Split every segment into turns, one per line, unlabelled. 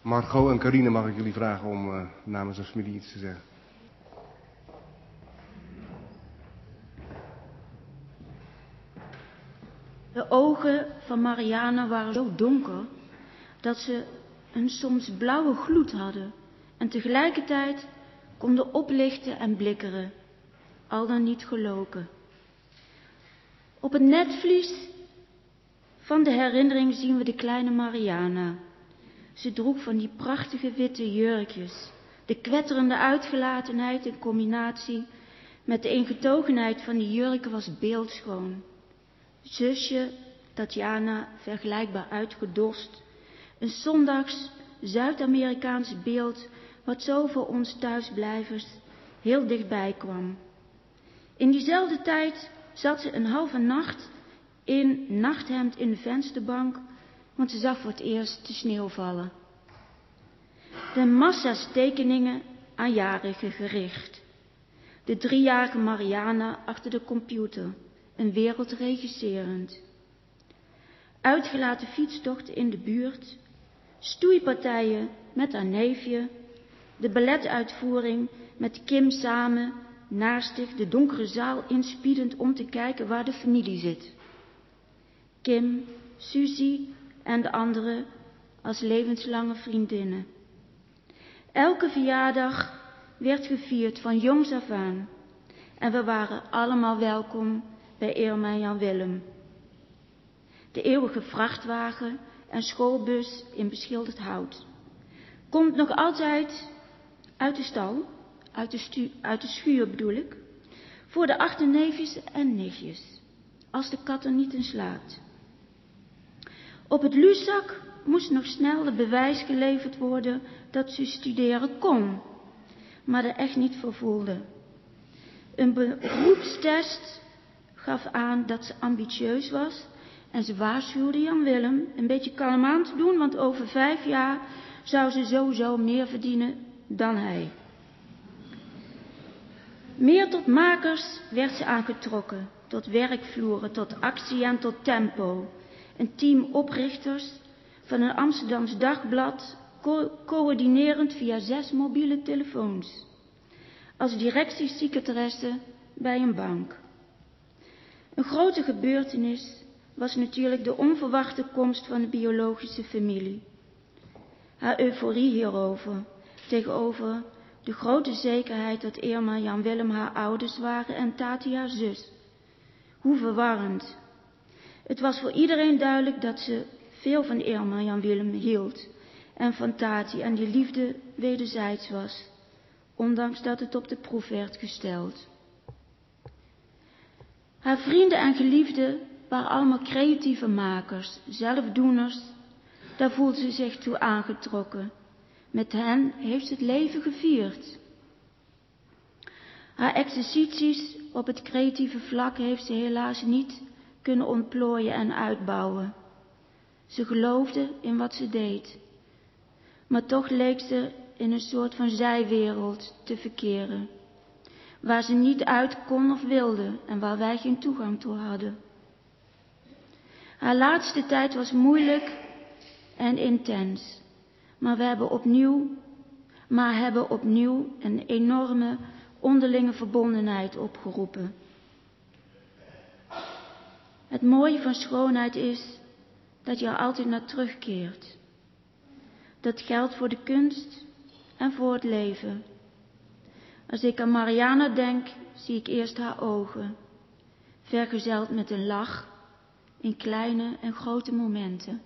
Margot en Carine mag ik jullie vragen om namens de familie iets te zeggen.
De ogen van Mariana waren zo donker dat ze een soms blauwe gloed hadden en tegelijkertijd konden oplichten en blikkeren, al dan niet geloken. Op het netvlies van de herinnering zien we de kleine Mariana. Ze droeg van die prachtige witte jurkjes. De kwetterende uitgelatenheid in combinatie met de ingetogenheid van die jurken was beeldschoon. Zusje Tatjana, vergelijkbaar uitgedost. Een zondags Zuid-Amerikaans beeld wat zo voor ons thuisblijvers heel dichtbij kwam. In diezelfde tijd zat ze een halve nacht in nachthemd in de vensterbank, want ze zag voor het eerst de sneeuw vallen. De massa's tekeningen aan jarigen gericht. De 3-jarige Mariana achter de computer, een wereld regisserend. Uitgelaten fietstochten in de buurt, stoeipartijen met haar neefje, de balletuitvoering met Kim samen, naastig de donkere zaal inspiedend om te kijken waar de familie zit. Kim, Suzy en de anderen als levenslange vriendinnen. Elke verjaardag werd gevierd van jongs af aan en we waren allemaal welkom bij Irma en Jan Willem. De eeuwige vrachtwagen en schoolbus in beschilderd hout komt nog altijd uit de stal, uit de schuur bedoel ik, voor de achterneefjes en nichtjes, als de kat er niet in slaapt. Op het Luzak moest nog snel het bewijs geleverd worden dat ze studeren kon, maar er echt niet voor voelde. Een beroepstest gaf aan dat ze ambitieus was en ze waarschuwde Jan Willem een beetje kalm aan te doen, want over 5 jaar zou ze sowieso meer verdienen dan hij. Meer tot makers werd ze aangetrokken, tot werkvloeren, tot actie en tot tempo. Een team oprichters van een Amsterdams dagblad, coördinerend via 6 mobiele telefoons. Als directiesecretaresse bij een bank. Een grote gebeurtenis was natuurlijk de onverwachte komst van de biologische familie. Haar euforie hierover, tegenover de grote zekerheid dat Irma en Jan Willem haar ouders waren en Tati haar zus. Hoe verwarrend. Het was voor iedereen duidelijk dat ze veel van Irma en Jan Willem hield en van Tati en die liefde wederzijds was, ondanks dat het op de proef werd gesteld. Haar vrienden en geliefden waren allemaal creatieve makers, zelfdoeners, daar voelde ze zich toe aangetrokken. Met hen heeft ze het leven gevierd. Haar exercities op het creatieve vlak heeft ze helaas niet kunnen ontplooien en uitbouwen. Ze geloofde in wat ze deed, maar toch leek ze in een soort van zijwereld te verkeren, waar ze niet uit kon of wilde en waar wij geen toegang toe hadden. Haar laatste tijd was moeilijk en intens, maar hebben opnieuw een enorme onderlinge verbondenheid opgeroepen. Het mooie van schoonheid is dat je er altijd naar terugkeert. Dat geldt voor de kunst en voor het leven. Als ik aan Mariana denk, zie ik eerst haar ogen, vergezeld met een lach in kleine en grote momenten.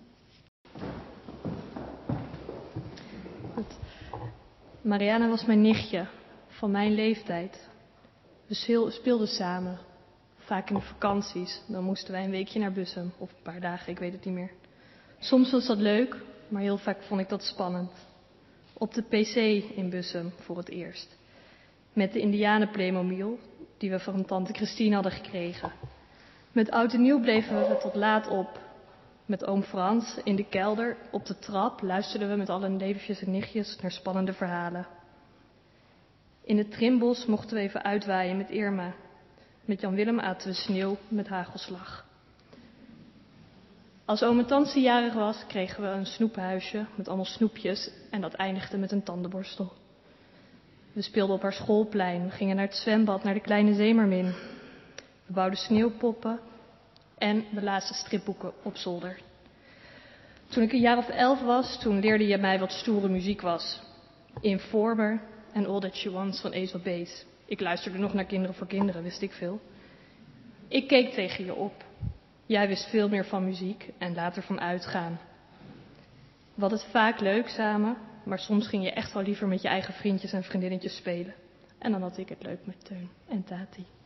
Mariana was mijn nichtje, van mijn leeftijd. We speelden samen, vaak in de vakanties. Dan moesten wij een weekje naar Bussum, of een paar dagen, ik weet het niet meer. Soms was dat leuk, maar heel vaak vond ik dat spannend. Op de PC in Bussum voor het eerst. Met de Indianen Playmobil, die we van tante Christine hadden gekregen. Met oud en nieuw bleven we tot laat op. Met oom Frans in de kelder, op de trap, luisterden we met alle neefjes en nichtjes naar spannende verhalen. In het trimbos mochten we even uitwaaien met Irma. Met Jan Willem aten we sneeuw met hagelslag. Als oom en tante jarig was, kregen we een snoephuisje met allemaal snoepjes en dat eindigde met een tandenborstel. We speelden op haar schoolplein, we gingen naar het zwembad, naar de kleine Zeemermin. We bouwden sneeuwpoppen en we lazen stripboeken op zolder. Toen ik een jaar of 11 was, toen leerde je mij wat stoere muziek was. Informer en All That She Wants van Ace of Base. Ik luisterde nog naar Kinderen voor Kinderen, wist ik veel. Ik keek tegen je op. Jij wist veel meer van muziek en later van uitgaan. We hadden het vaak leuk samen, maar soms ging je echt wel liever met je eigen vriendjes en vriendinnetjes spelen. En dan had ik het leuk met Teun en Tati.